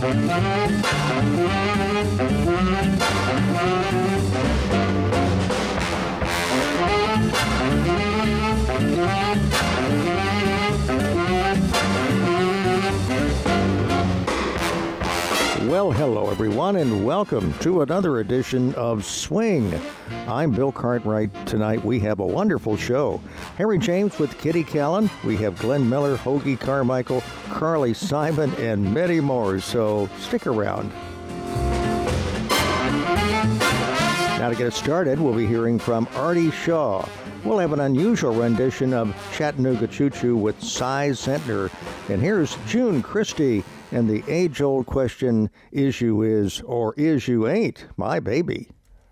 Well, hello everyone, and welcome to another edition of Swing. I'm Bill Cartwright. Tonight we have a wonderful show. Harry James with Kitty Callan. We have Glenn Miller, Hoagie Carmichael, Carly Simon, and many more, so stick around. Now to get us started, we'll be hearing from Artie Shaw. We'll have an unusual rendition of Chattanooga Choo Choo with Cy Zentner. And here's June Christie and the age-old question, is you is or is you ain't my baby?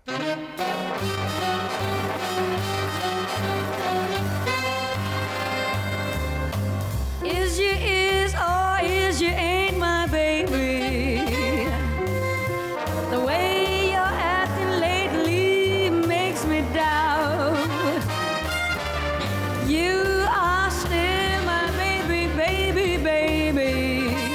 Is you is or is you ain't my baby? The way you're acting lately makes me doubt you are still my baby, baby, baby.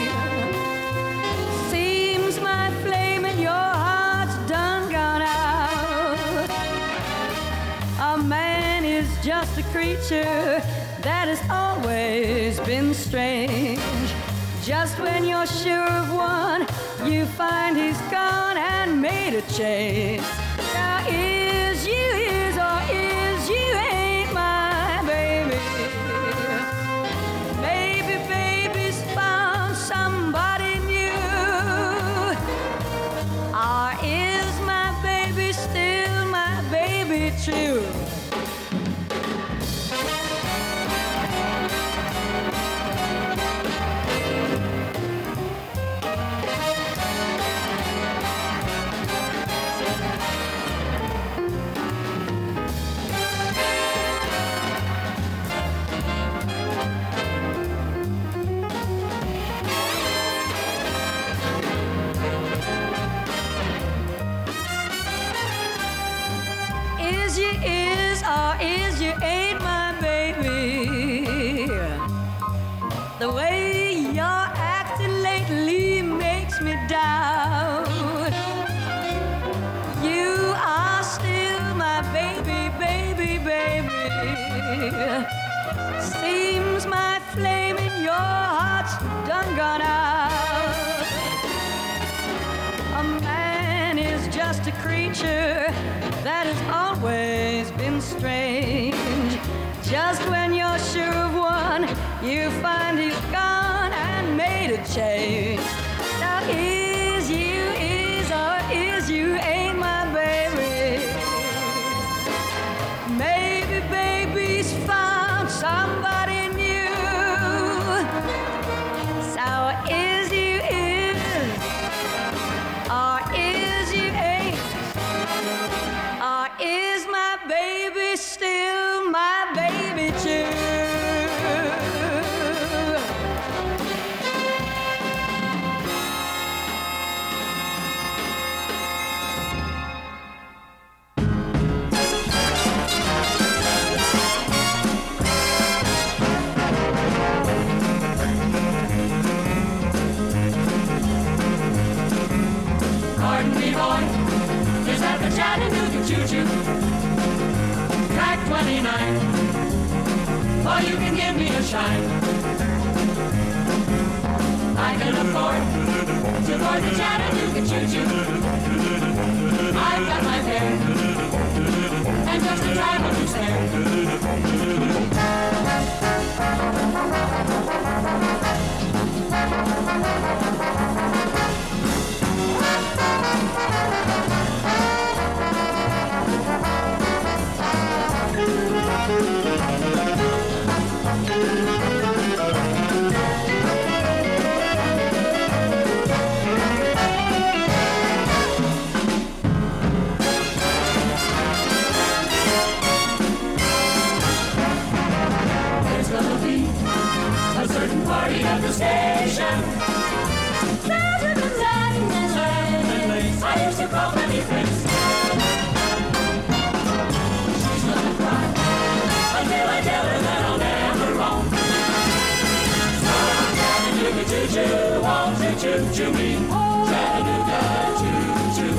Seems my flame in your heart's done gone out. A man is just a creature that has always been strange. Just when you're sure of one, you find he's gone and made a change. Now is you is or is you ain't my baby? Maybe baby's found somebody new. Or is my baby still my baby true? Is you is or is you ain't my baby? The way you're acting lately makes me doubt you are still my baby, baby, baby. Seems my flame in your heart's done gone out. A man is just a creature that has always been strange. Just when you're sure of one, you find he's gone and made a change. Now is you is or is you ain't my baby? Maybe baby's found somebody new. So is you is or is you ain't? Or is my baby still my baby too? Pardon me, boy, is that the Chattanooga Choo-Choo? Track 29, or you can give me a shine. I can afford to board the Chattanooga Choo-Choo. I've got my fare, and just a driver to spare. There's gonna be a certain party at the station. I used to call many friends. She's gonna cry until I tell her that I'll never roam. So I'm telling you, choo-choo, won't choo-choo. choo-choo me. Chattanooga choo-choo.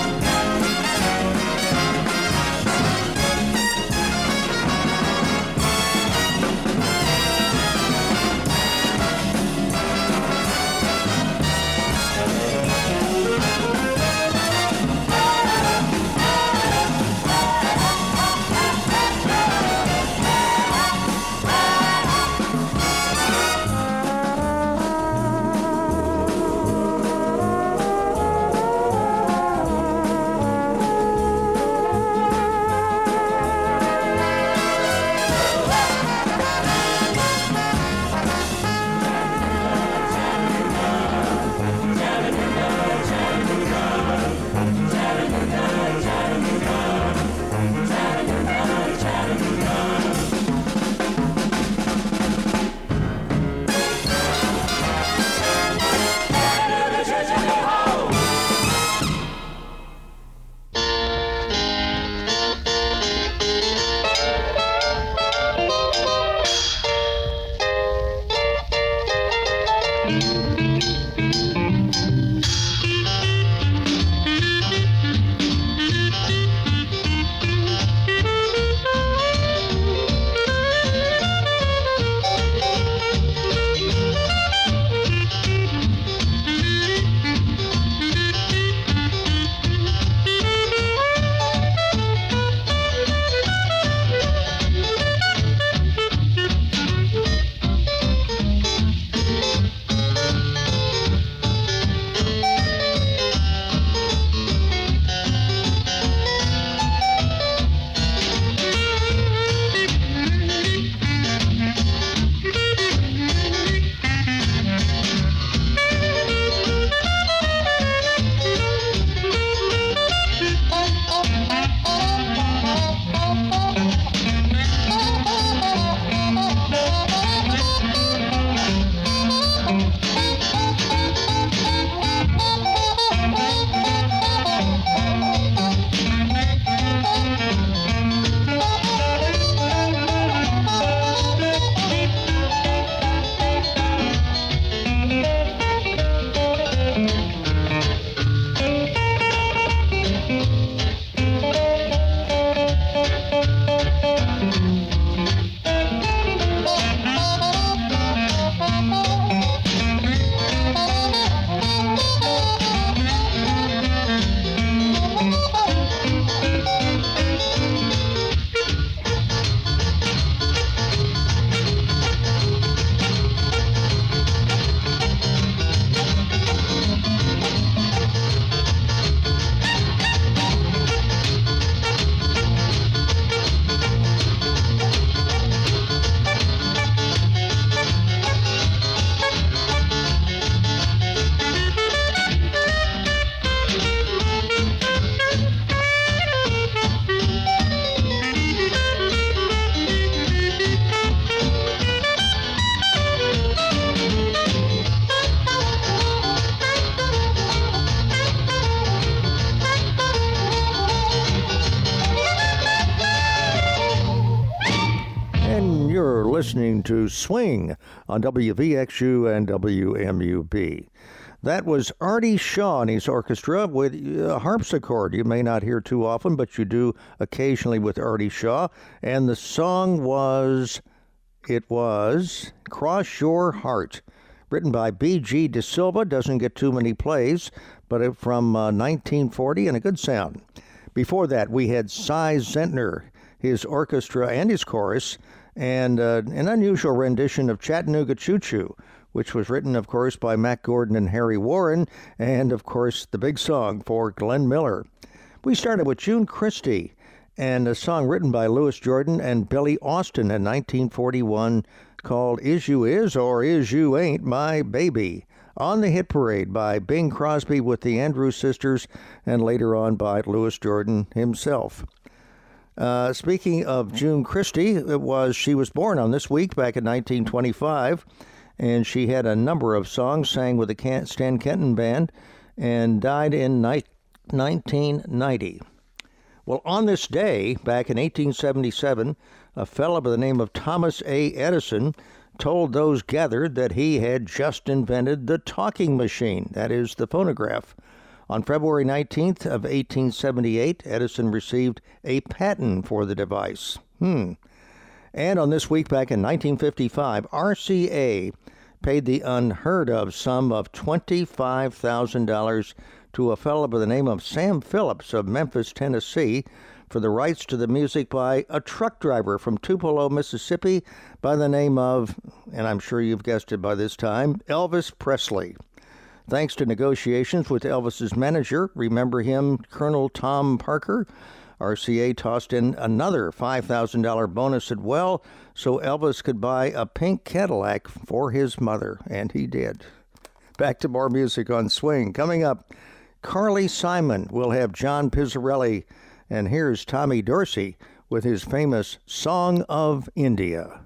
Listening to Swing on WVXU and WMUB. That was Artie Shaw and his orchestra with harpsichord. You may not hear too often, but you do occasionally with Artie Shaw. And the song was Cross Your Heart, written by B.G. De Silva. Doesn't get too many plays, but from 1940 and a good sound. Before that, we had Cy Zentner, his orchestra and his chorus, and an unusual rendition of Chattanooga Choo Choo, which was written, of course, by Mac Gordon and Harry Warren, and, of course, the big song for Glenn Miller. We started with June Christy, and a song written by Louis Jordan and Billy Austin in 1941 called Is You Is or Is You Ain't My Baby, on the hit parade by Bing Crosby with the Andrews Sisters, and later on by Louis Jordan himself. Speaking of June Christy, she was born on this week back in 1925, and she had a number of songs, sang with the Stan Kenton Band, and died in 1990. Well, on this day, back in 1877, a fellow by the name of Thomas A. Edison told those gathered that he had just invented the talking machine, that is, the phonograph. On February 19th of 1878, Edison received a patent for the device. And on this week back in 1955, RCA paid the unheard-of sum of $25,000 to a fellow by the name of Sam Phillips of Memphis, Tennessee, for the rights to the music by a truck driver from Tupelo, Mississippi, by the name of, and I'm sure you've guessed it by this time, Elvis Presley. Thanks to negotiations with Elvis's manager, remember him, Colonel Tom Parker, RCA tossed in another $5,000 bonus as well, so Elvis could buy a pink Cadillac for his mother, and he did. Back to more music on Swing. Coming up, Carly Simon will have John Pizzarelli, and here's Tommy Dorsey with his famous Song of India.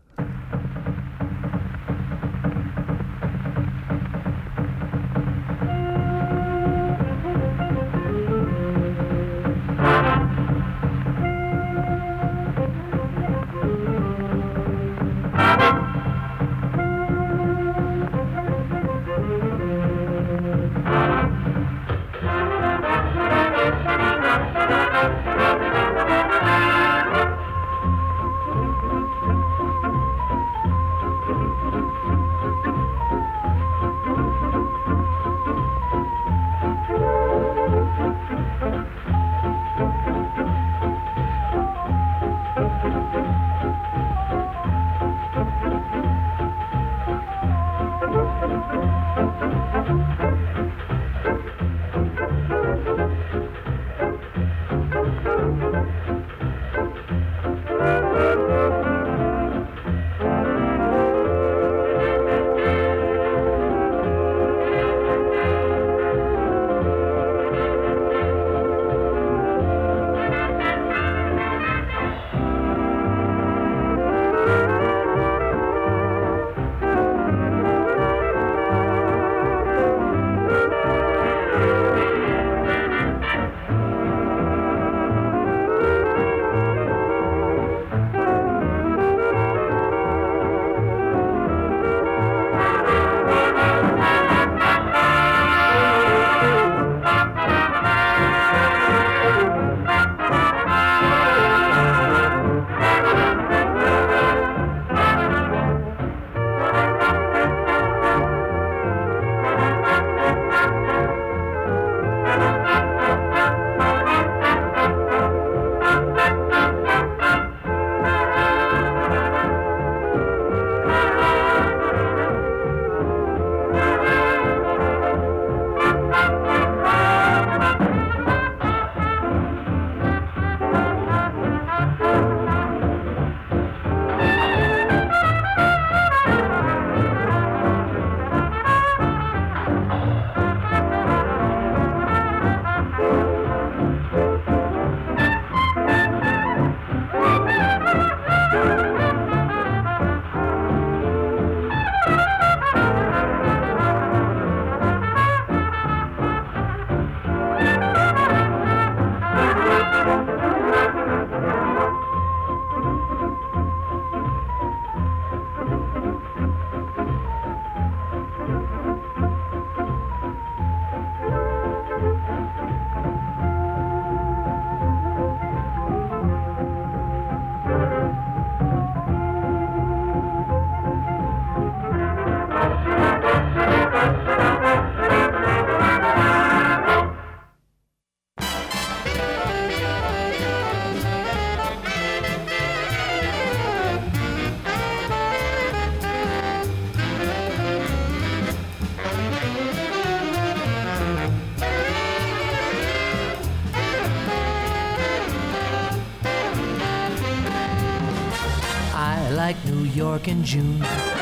like New York in June.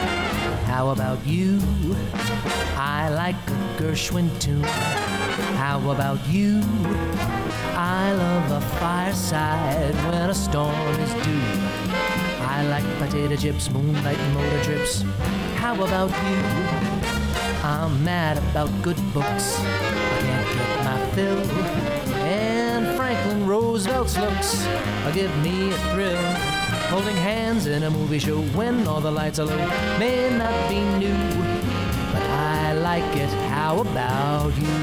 How about you? I like a Gershwin tune. How about you? I love a fireside when a storm is due. I like potato chips, moonlight and motor trips. How about you? I'm mad about good books. I can't get my fill. And Franklin Roosevelt's looks give me a thrill. holding hands in a movie show when all the lights are low. May not be new, but I like it. How about you?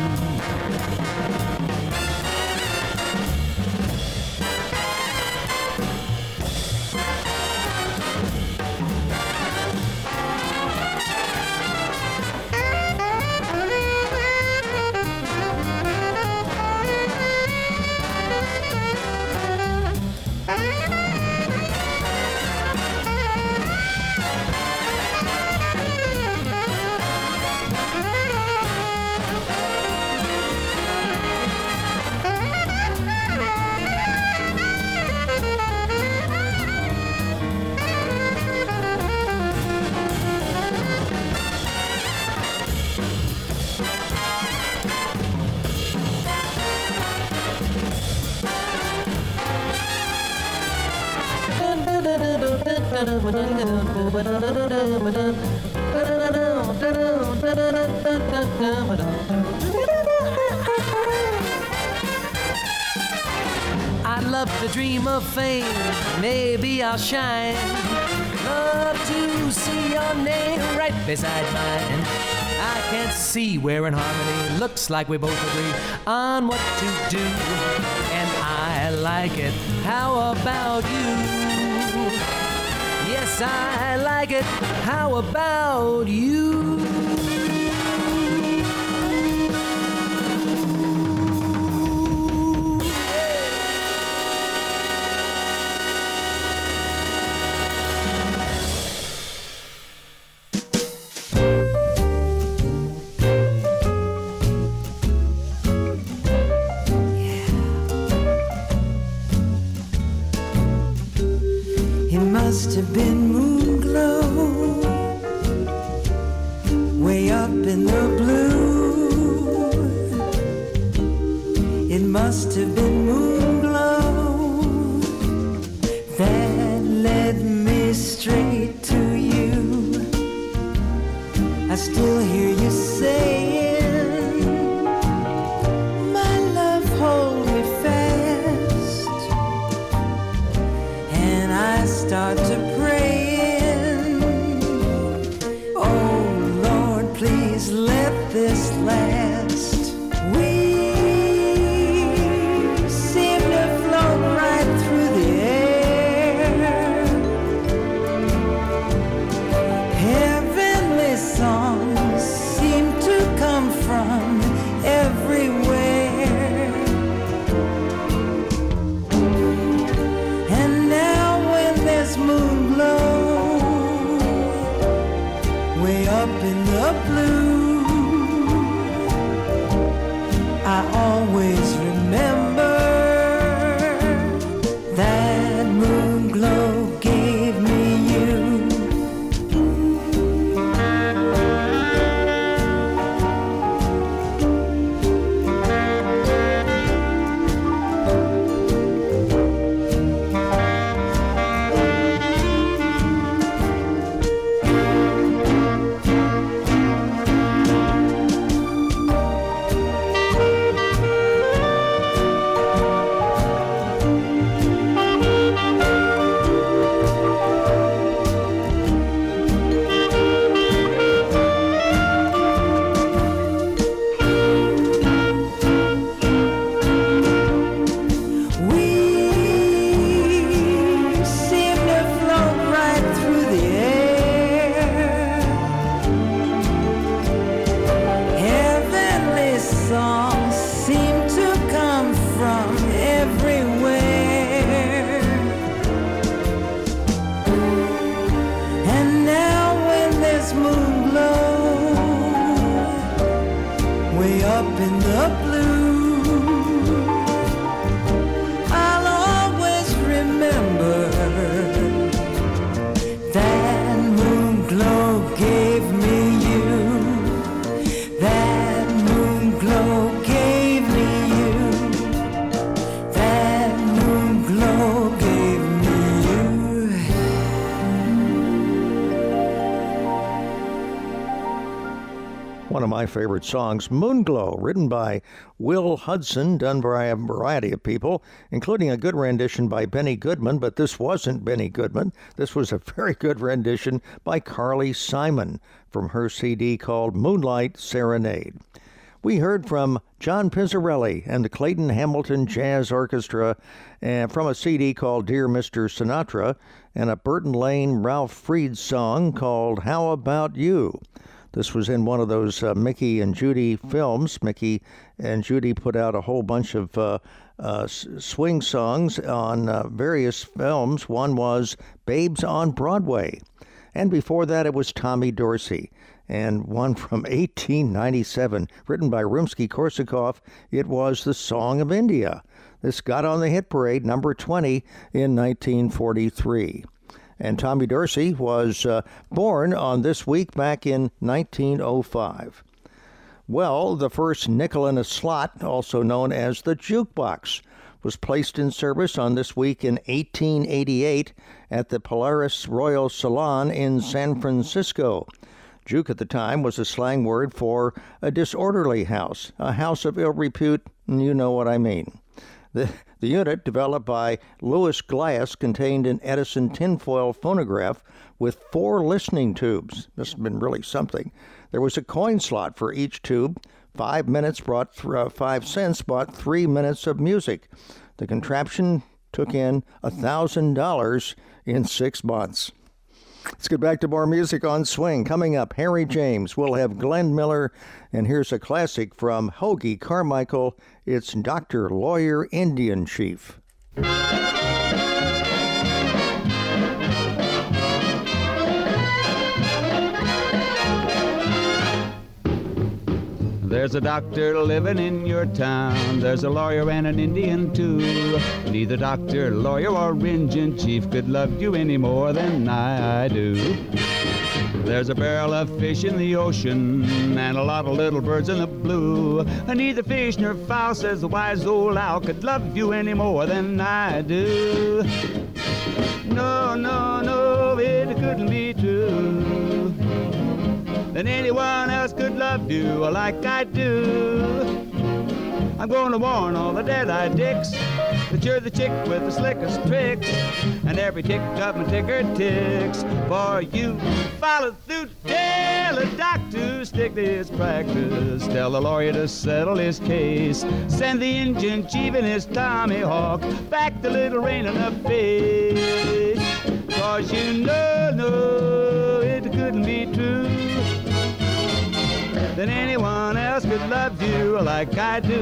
I'd love to dream of fame, maybe I'll shine. Love to see your name right beside mine. I can't see we're in harmony. Looks like we both agree on what to do, and I like it. How about you? Yes, I like it. How about you? Must have been moon glow way up in the blue. It must have been moon glow that led me straight to you. I still hear you saying, my love, hold me fast. And I start to praying, oh Lord, please let this last. We seem to float right through the air. Heavenly songs seem to come from everywhere. And now when there's moon glow way up in the blue, I always remember that moon glow gave me you. One of of my favorite songs, Moonglow, written by Will Hudson, done by a variety of people, including a good rendition by Benny Goodman, but this wasn't Benny Goodman. This was a very good rendition by Carly Simon from her CD called Moonlight Serenade. We heard from John Pizzarelli and the Clayton Hamilton Jazz Orchestra from a CD called Dear Mr. Sinatra, and a Burton Lane Ralph Freed song called How About You? This was in one of those Mickey and Judy films. Mickey and Judy put out a whole bunch of swing songs on various films. One was Babes on Broadway. And before that, it was Tommy Dorsey. And one from 1897, written by Rimsky-Korsakov, it was The Song of India. This got on the hit parade, number 20, in 1943. And Tommy Dorsey was born on this week back in 1905. Well, the first nickel in a slot, also known as the jukebox, was placed in service on this week in 1888 at the Polaris Royal Salon in San Francisco. Juke at the time was a slang word for a disorderly house, a house of ill repute, and you know what I mean. The unit, developed by Louis Glass, contained an Edison tinfoil phonograph with 4 listening tubes. This has been really something. There was a coin slot for each tube. 5 minutes brought 5 cents, bought 3 minutes of music. The contraption took in $1,000 in 6 months. Let's get back to more music on Swing. Coming up, Harry James. We'll have Glenn Miller. And here's a classic from Hoagy Carmichael. It's Dr. Lawyer Indian Chief. There's a doctor living in your town. There's a lawyer and an Indian too. Neither doctor, lawyer, or Indian chief could love you any more than I do. There's a barrel of fish in the ocean and a lot of little birds in the blue. And neither fish nor fowl, says the wise old owl, could love you any more than I do. No, no, no, it couldn't be true. Than anyone else could love you like I do. I'm going to warn all the dead-eyed dicks that you're the chick with the slickest tricks, and every tick of my ticker ticks for you. Follow through, tell a doctor to stick to his practice, tell the lawyer to settle his case, send the Indian chief and his Tommy Hawk back to Little Rain in the face. Cause you know, no, it couldn't be true than anyone else could love you like I do.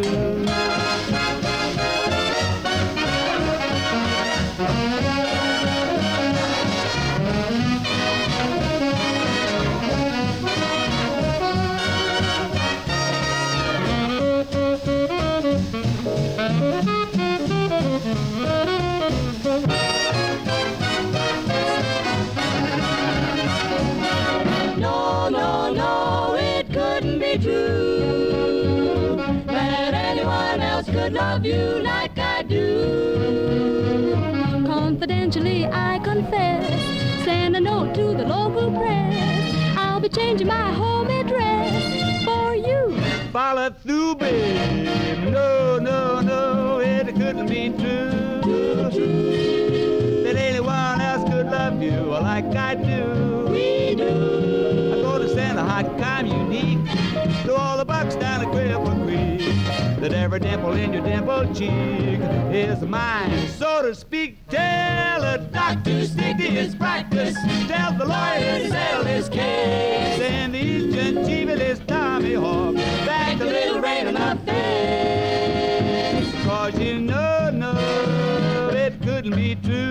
No, no, no, it couldn't be true that anyone else could love you like I do. Confidentially, I confess, send a note to the local press. I'll be changing my home address for you. Follow through, babe. No, no, no, it couldn't be true. That anyone else could love you like I do. We do. I'm going to send a hot time unique to all the bucks down at Cripple Creek. That every dimple in your dimple cheek is mine, so to speak. Tell a doctor to stick to his practice, tell the lawyer to settle his case, send the Eastern chief and his Tommy Hawk back to Little Rain in the face. Cause you know, no, it couldn't be true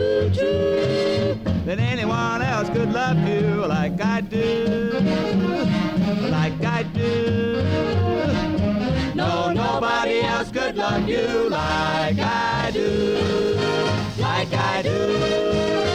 that anyone else could love you like I do, like I do. No, nobody else could love you like I do, like I do.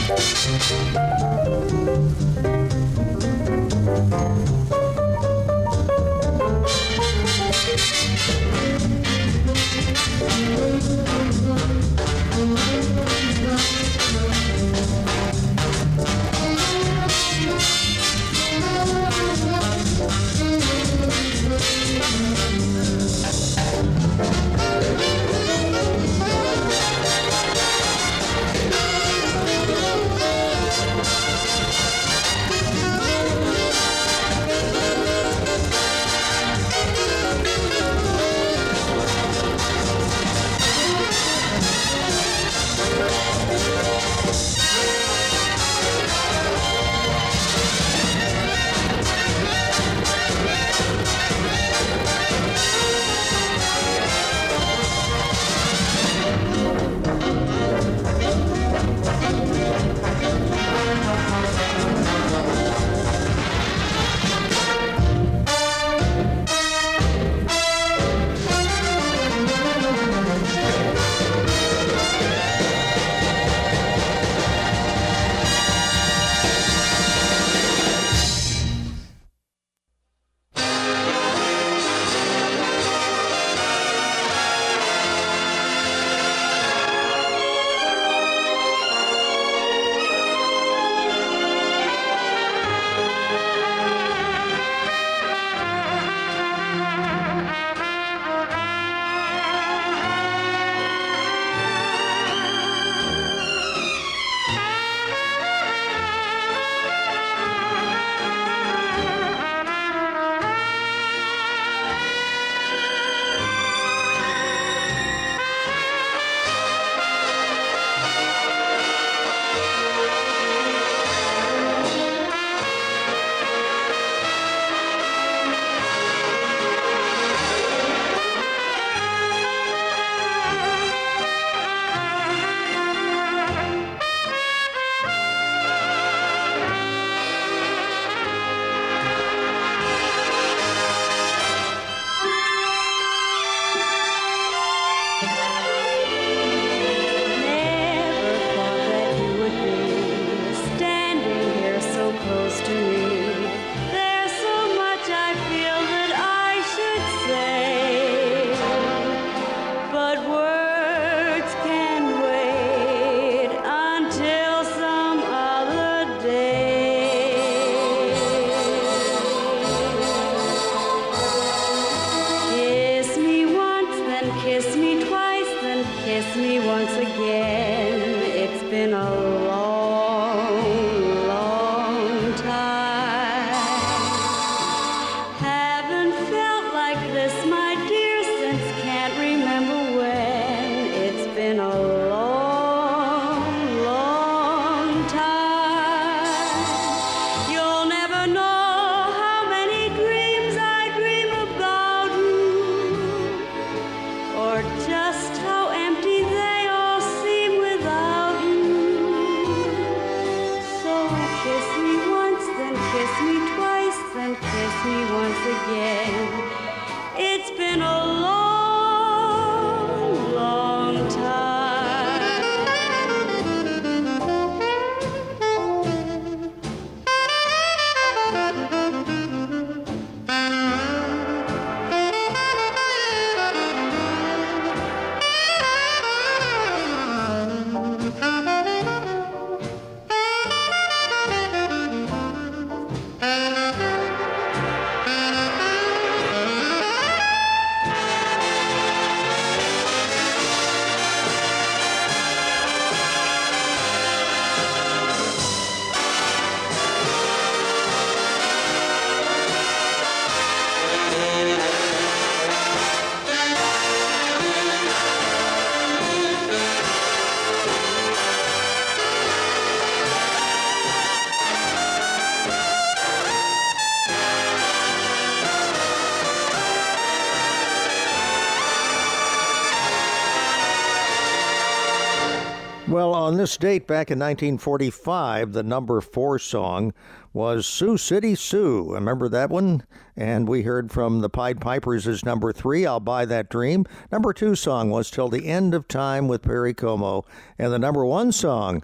Well, on this date back in 1945, the number 4 song was Sioux City Sue. Remember that one? And we heard from the Pied Pipers as number 3, I'll Buy That Dream. Number 2 song was Till the End of Time with Perry Como. And the number 1 song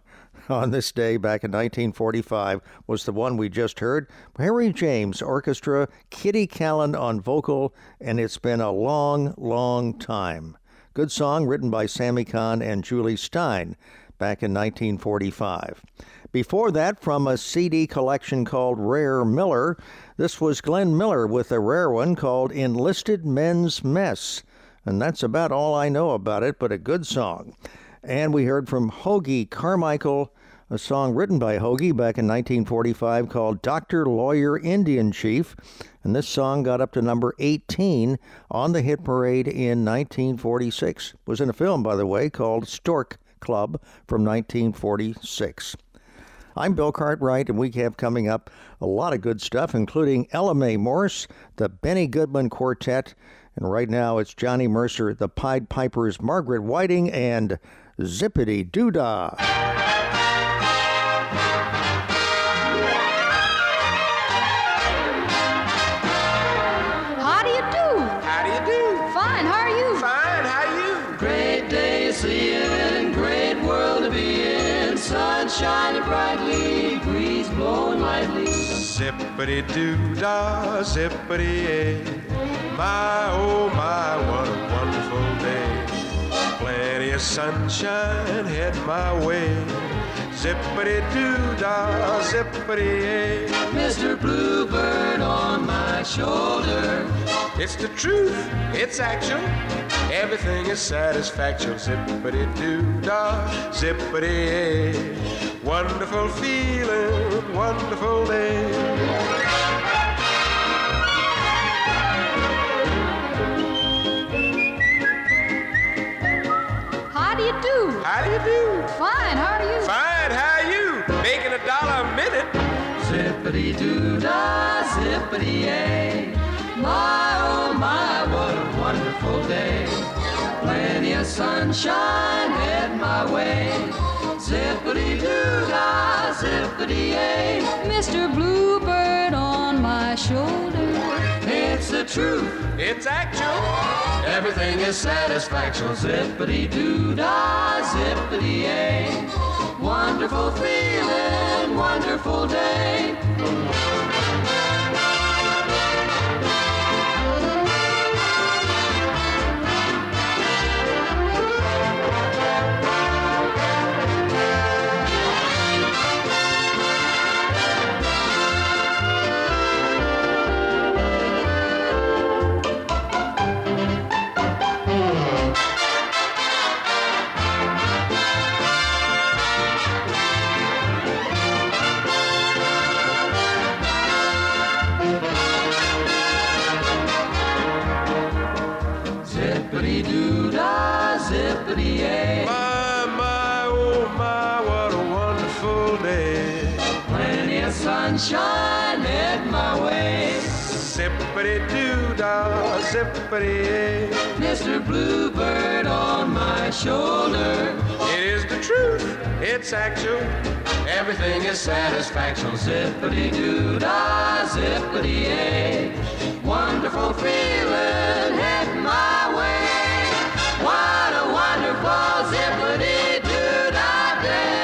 on this day back in 1945 was the one we just heard. Harry James Orchestra, Kitty Callan on vocal, and it's been a long, long time. Good song written by Sammy Kahn and Julie Stein back in 1945. Before that, from a CD collection called Rare Miller, this was Glenn Miller with a rare one called Enlisted Men's Mess. And that's about all I know about it, but a good song. And we heard from Hoagy Carmichael, a song written by Hoagy back in 1945 called Doctor, Lawyer, Indian Chief. And this song got up to number 18 on the hit parade in 1946. It was in a film, by the way, called Stork Club from 1946. I'm Bill Cartwright, and we have coming up a lot of good stuff, including Ella Mae Morse, the Benny Goodman Quartet, and right now it's Johnny Mercer, the Pied Pipers, Margaret Whiting, and Zippity Doo-Dah. How do you do? How do you do? Fine, how are you? Fine, how you? Great day to see it, great world to be in. Sun shining brightly, breeze blowing lightly. Zippity-doo-dah, zippity-yay. My, oh my, what a wonderful day. Plenty of sunshine head my way. Zippity-doo-dah, zippity-yay. Mr. Bluebird on my shoulder. It's the truth, it's actual. Everything is satisfaction. Zippity-doo-dah, zippity-yay. Wonderful feeling, wonderful day. How do you do? How do you do? Fine, how are you? Fine, how you? Making $1 a minute. Zippity-doo-dah, zippity-yay. My, oh my, what a wonderful day. Plenty of sunshine head my way. Zippity-doo-dah, zippity-yay. Mr. Bluebird on my shoulder. It's the truth, It's actual. everything is satisfaction. Zippity-doo-dah, zippity-yay. Wonderful feeling, wonderful day. Zippity-doo-dah, zippity-yay. My, oh my, what a wonderful day. Plenty of sunshine head my way. Zippity-doo-dah, zippity-yay. Mr. Bluebird on my shoulder. It is the truth, it's actual. Everything is satisfaction. Zippity-doo-dah, zippity-yay. Wonderful feeling head my way. What a wonderful zippity-doo-dah day.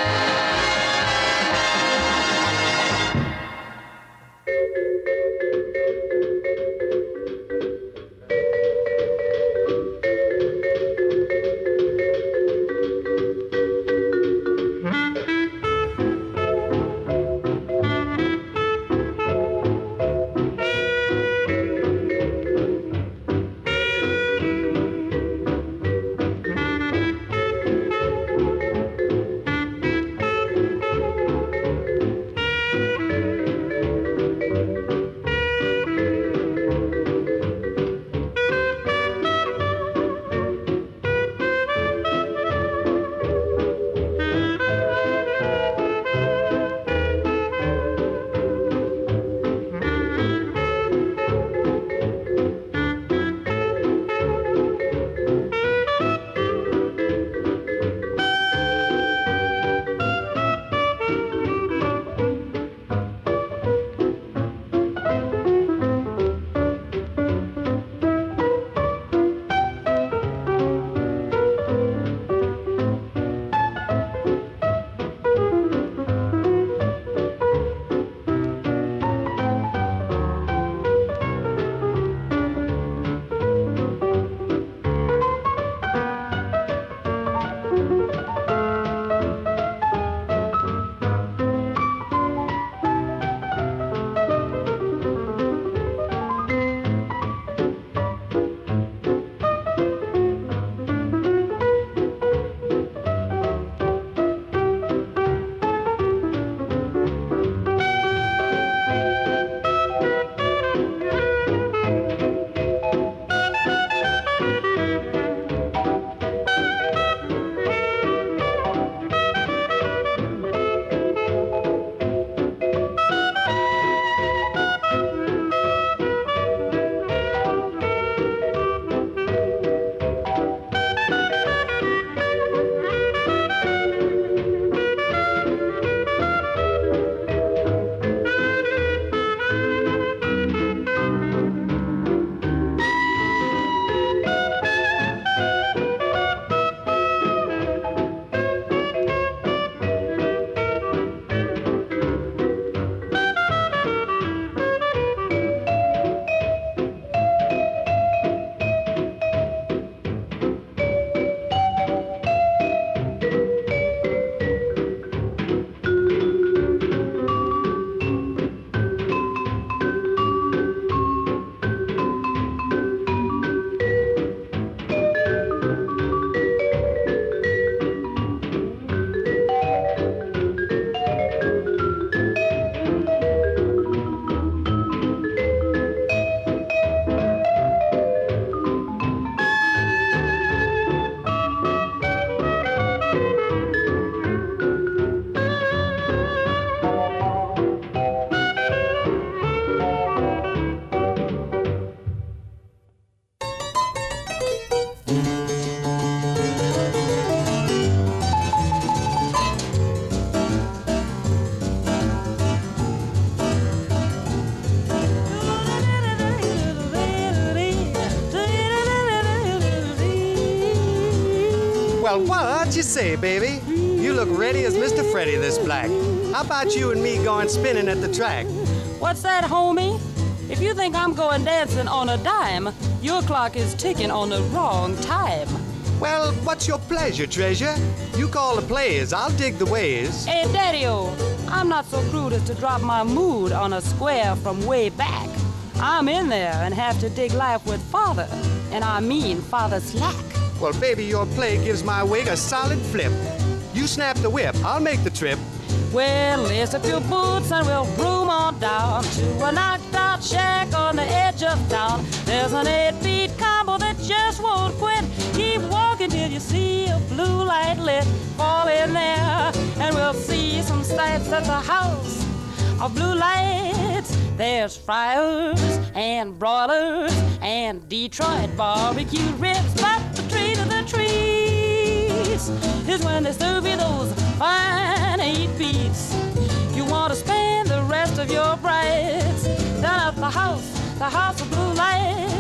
Well, what you say, baby? You look ready as Mr. Freddie this black. How about you and me going spinning at the track? What's that, homie? If you think I'm going dancing on a dime, your clock is ticking on the wrong time. Well, what's your pleasure, treasure? You call the plays, I'll dig the ways. Hey, Daddy-o, I'm not so crude as to drop my mood on a square from way back. I'm in there and have to dig life with father, and I mean father slack. Well, baby, your play gives my wig a solid flip. You snap the whip, I'll make the trip. Well, lace up your boots and we'll broom on down to a knocked-out shack on the edge of town. There's an 8-beat combo that just won't quit. Keep walking till you see a blue light lit. Fall in there and we'll see some sights at the house of blue lights. There's fryers and broilers and Detroit barbecue ribs, but the treat of the treats is when they serve you those fine 8 beats. You want to spend the rest of your brights down at the house of blue lights.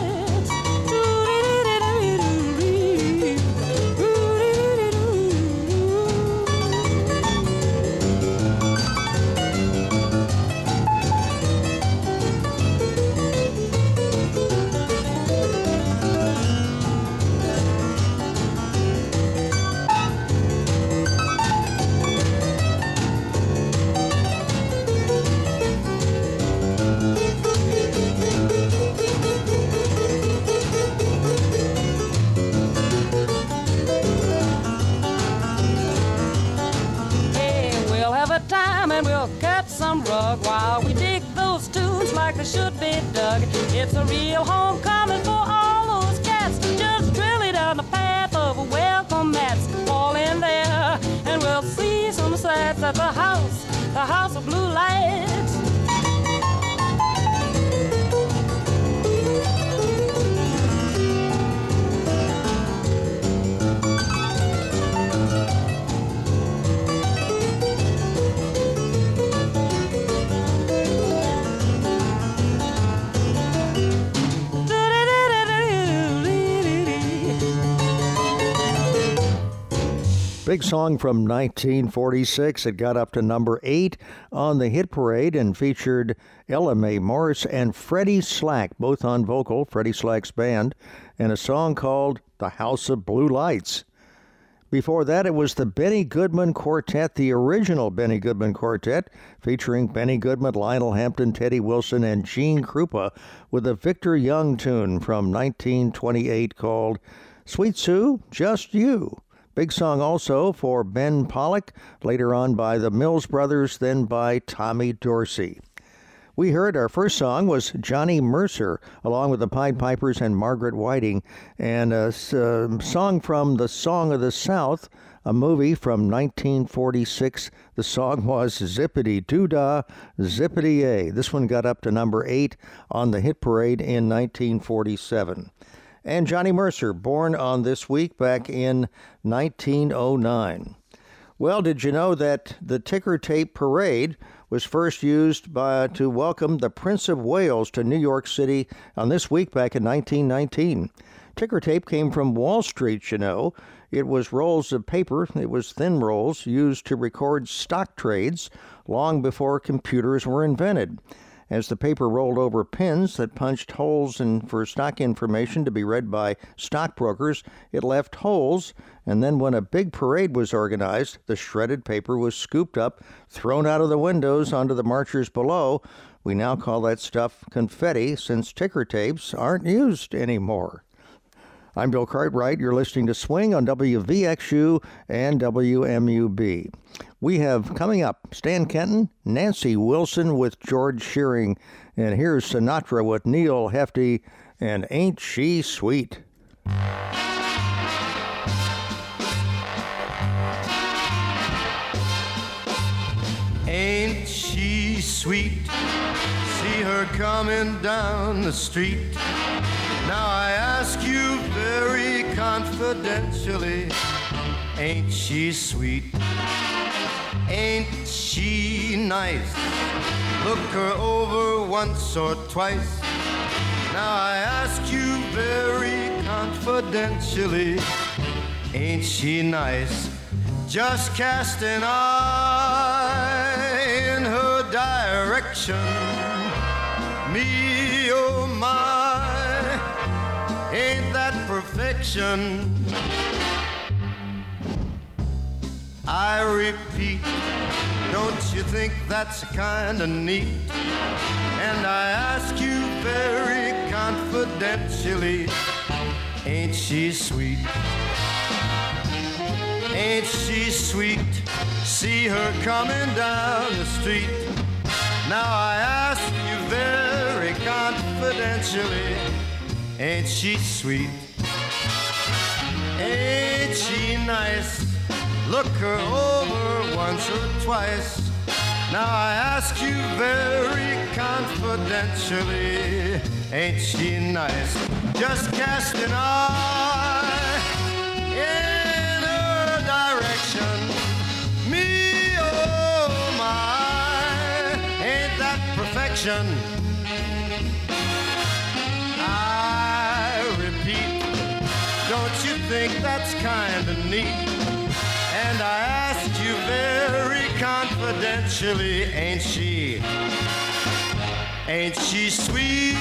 And we'll cut some rug while we dig those tunes like they should be dug. It's a real homecoming for all those cats, just really down the path of a welcome mats. Fall in there and we'll see some sights at the house of blue lights. Big song from 1946. It got up to number 8 on the hit parade and featured Ella Mae Morris and Freddie Slack, both on vocal, Freddie Slack's band, and a song called The House of Blue Lights. Before that, it was the Benny Goodman Quartet, the original Benny Goodman Quartet, featuring Benny Goodman, Lionel Hampton, Teddy Wilson, and Gene Krupa, with a Victor Young tune from 1928 called Sweet Sue, Just You. Big song also for Ben Pollock, later on by the Mills Brothers, then by Tommy Dorsey. We heard our first song was Johnny Mercer, along with the Pied Pipers and Margaret Whiting, and a song from The Song of the South, a movie from 1946. The song was Zippity Doo-Dah, Zippity-Yay. This one got up to number 8 on the hit parade in 1947. And Johnny Mercer, born on this week back in 1909. Well, did you know that the ticker tape parade was first used to welcome the Prince of Wales to New York City on this week back in 1919? Ticker tape came from Wall Street, you know. It was rolls of paper, it was thin rolls, used to record stock trades long before computers were invented. As the paper rolled over pins that punched holes for stock information to be read by stockbrokers, it left holes, and then when a big parade was organized, the shredded paper was scooped up, thrown out of the windows onto the marchers below. We now call that stuff confetti, since ticker tapes aren't used anymore. I'm Bill Cartwright. You're listening to Swing on WVXU and WMUB. We have coming up Stan Kenton, Nancy Wilson with George Shearing, and here's Sinatra with Neil Hefti and Ain't She Sweet? Ain't she sweet? See her coming down the street. Now I ask you very confidentially, ain't she sweet? Ain't she nice? Look her over once or twice. Now I ask you very confidentially, ain't she nice? Just cast an eye in her direction. Me, oh my, ain't that perfection? I repeat, don't you think that's kinda neat? And I ask you very confidentially, ain't she sweet? Ain't she sweet? See her coming down the street. Now I ask you very confidentially, ain't she sweet? Ain't she nice? Look her over once or twice. Now I ask you very confidentially, ain't she nice? Just cast an eye in her direction. Me, oh my, ain't that perfection? I repeat, don't you think that's kinda neat? And I ask you very confidentially, ain't she sweet?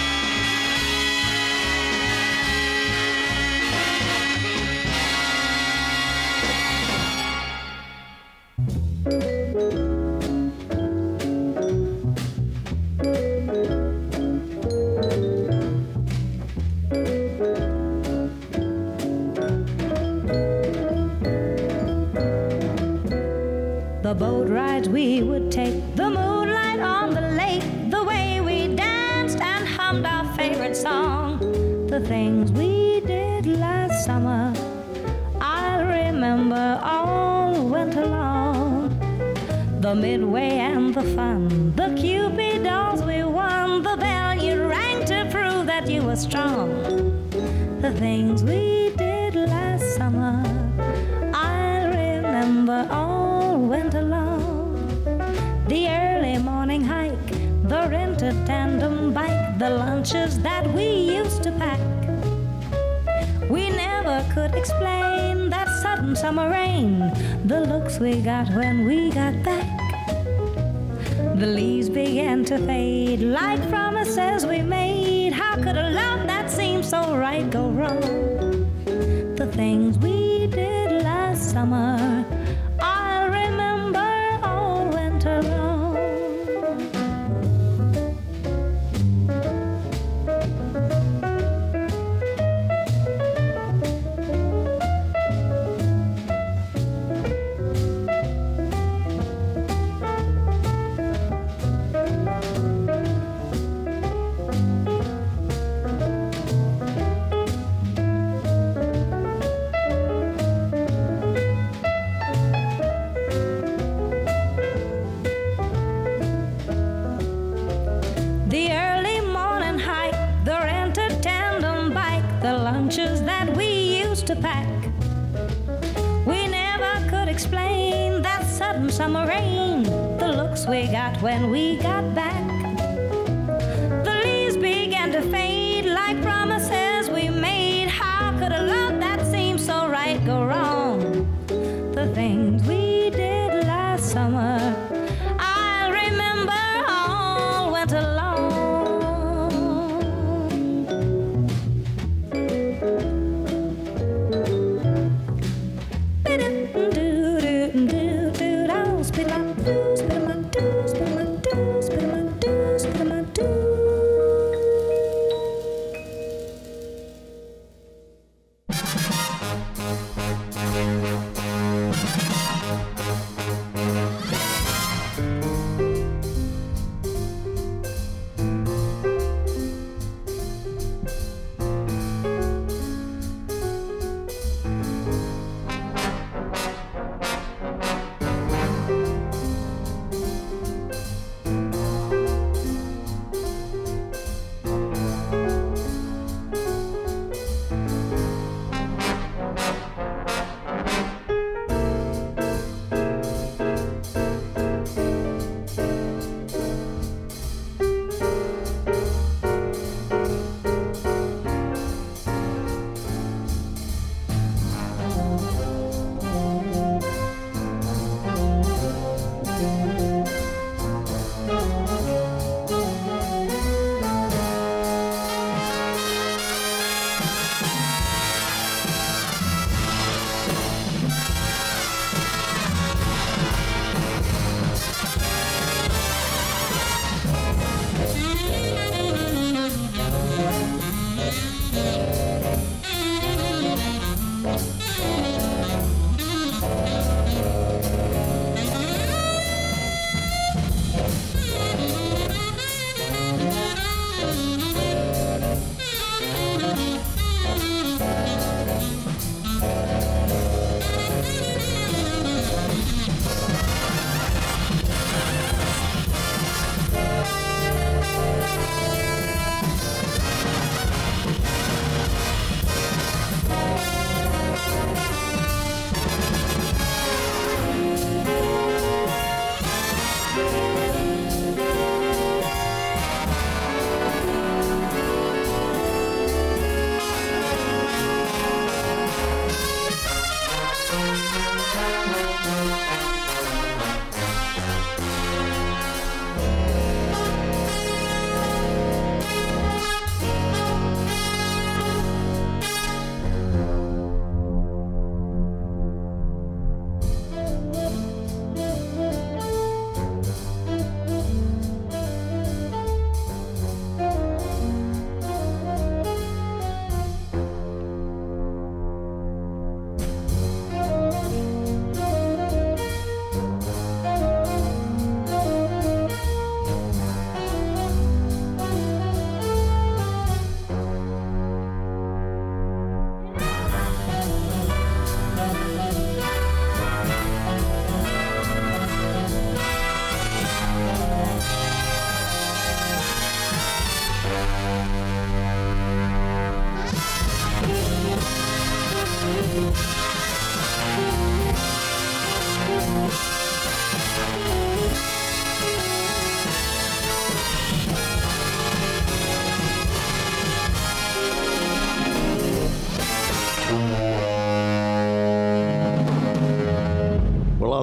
The boat rides we would take, the moonlight on the lake, the way we danced and hummed our favorite song, the things we did last summer, I'll remember all winter long. The midway and the fun, the Cupid dolls we won, the bell you rang to prove that you were strong, the things we did last summer, I'll remember all winter long. The early morning hike, the rented tandem bike, the lunches that we used to pack. We never could explain that sudden summer rain, the looks we got when we got back. The leaves began to fade like promises we made. How could a love that seemed so right go wrong? The things we did last summer, I'll remember all winter long. That we used to pack. We never could explain that sudden summer rain, the looks we got when we got back. The leaves began to fade like promises we made. How could a love that seemed so right go wrong? The things we did last summer, I'll remember all winter long. Spit my do.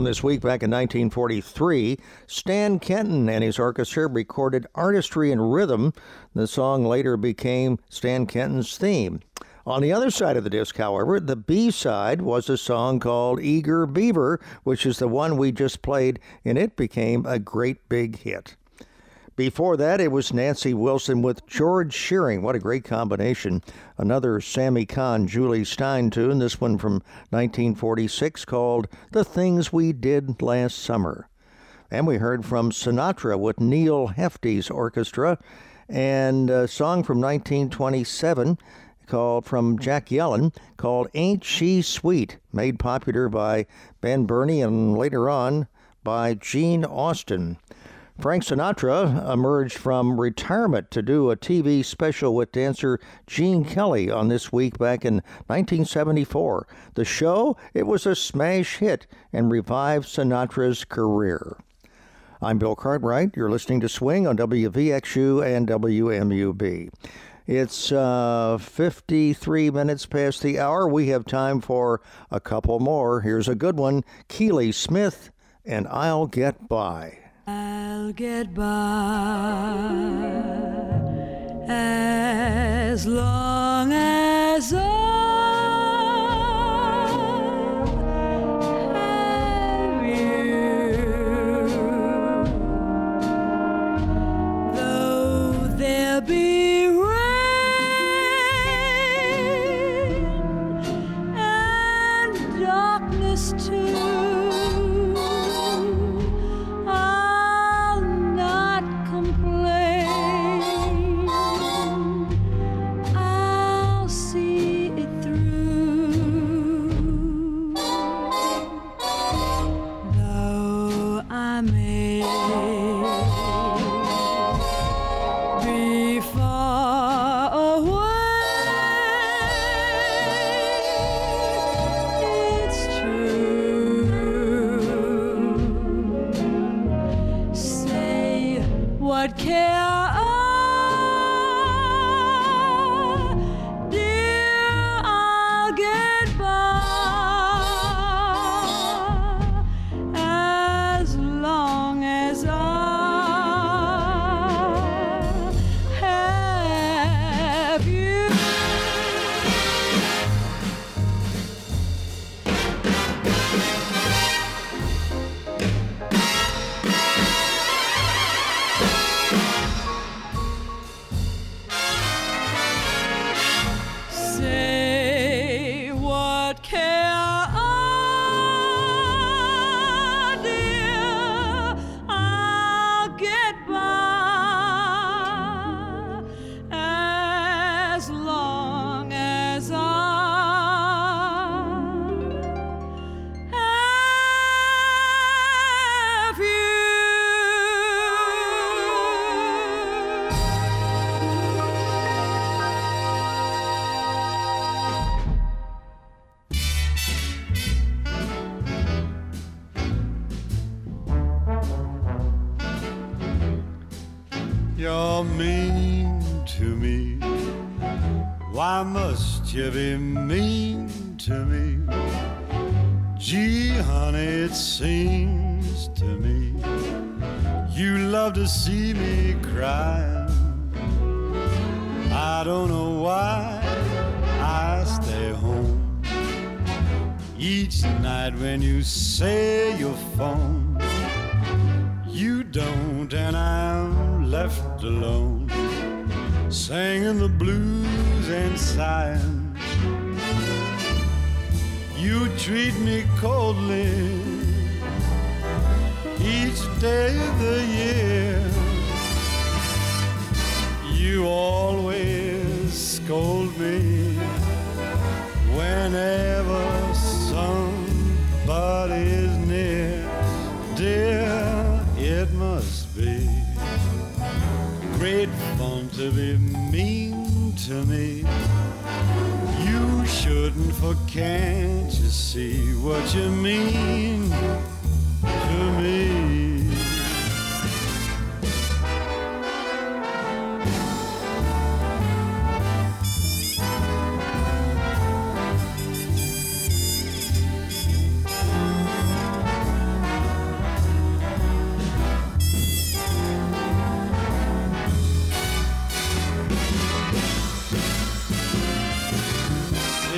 this week back in 1943, Stan Kenton and his orchestra recorded Artistry and Rhythm. The song later became Stan Kenton's theme. On the other side of the disc, however, the B-side was a song called Eager Beaver, which is the one we just played, and it became a great big hit. Before that, it was Nancy Wilson with George Shearing. What a great combination. Another Sammy Kahn, Julie Stein tune, this one from 1946 called The Things We Did Last Summer. And we heard from Sinatra with Neil Hefti's orchestra, and a song from 1927 from Jack Yellen called Ain't She Sweet, made popular by Ben Burney and later on by Gene Austin. Frank Sinatra emerged from retirement to do a TV special with dancer Gene Kelly on This Week back in 1974. The show, it was a smash hit and revived Sinatra's career. I'm Bill Cartwright. You're listening to Swing on WVXU and WMUB. It's 53 minutes past the hour. We have time for a couple more. Here's a good one. Keely Smith and I'll Get By. I'll get by as long as I have you, though there be rain and darkness too. You're mean to me. Why must you be mean to me? Gee, honey, it seems to me you love to see me crying. I don't know why I stay home each night when you say you'll phone. You don't, and I'm left alone, singing the blues and sighing. You treat me coldly each day of the year. You always scold me whenever somebody's near. Dear, it must be great fun to be mean to me. You shouldn't, for can't you see what you mean to me?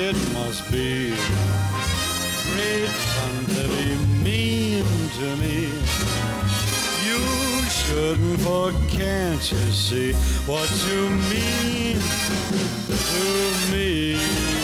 it must be great fun to be mean to me. You shouldn't, for can't you see what you mean to me?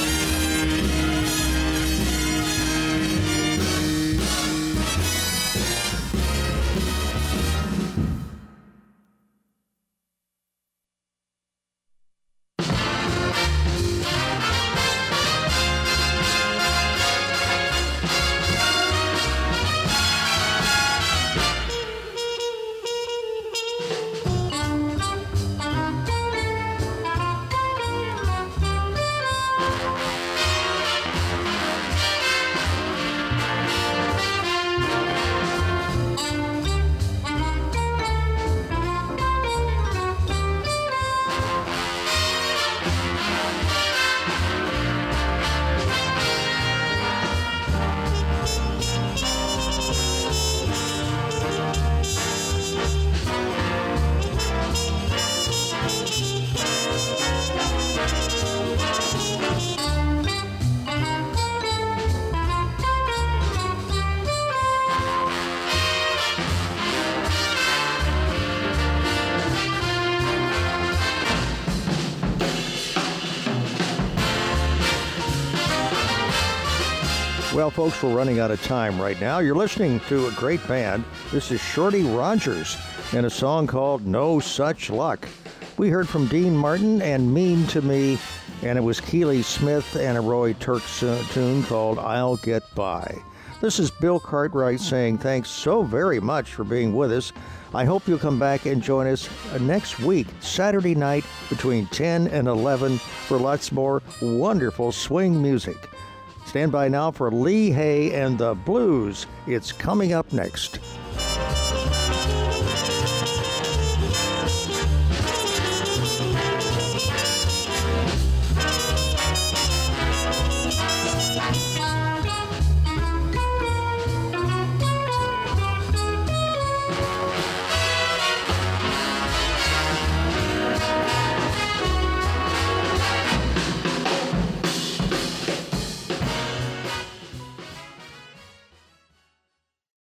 Well, folks, we're running out of time right now. You're listening to a great band. This is Shorty Rogers and a song called No Such Luck. We heard from Dean Martin and Mean to Me, and it was Keely Smith and a Roy Turk's tune called I'll Get By. This is Bill Cartwright saying thanks so very much for being with us. I hope you'll come back and join us next week, Saturday night, between 10 and 11 for lots more wonderful swing music. Stand by now for Lee Hay and the Blues. It's coming up next.